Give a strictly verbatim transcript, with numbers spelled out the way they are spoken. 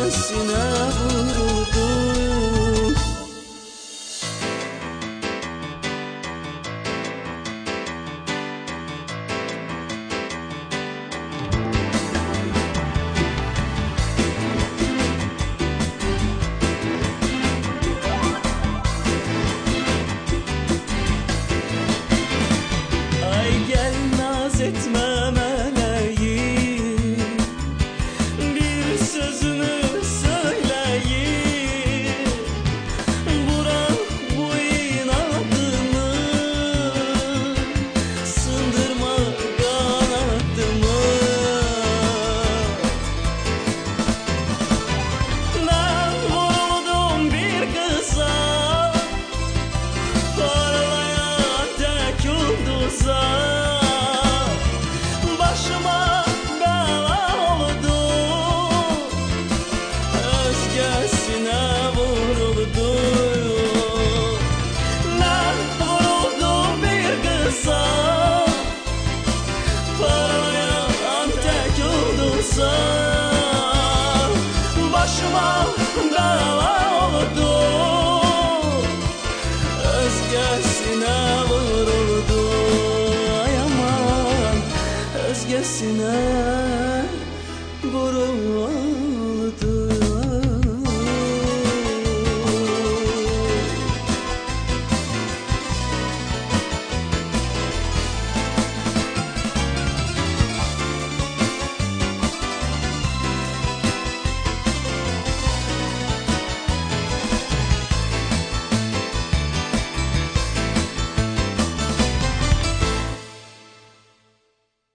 özgesine vuruldu. Ay gel naz etme meleğim, bir sözünü söyleyeyim. Bırak bu inadını, sındırma kanadımı. Ben vuruldum bir kıza, parlayan tek yıldıza. Başıma bela oldu, özgesine vuruldu. Ben vuruldum bir kıza, parlayan tek yıldıza. Başıma bela oldu, özgesine vuruldu. Ay aman, özgesine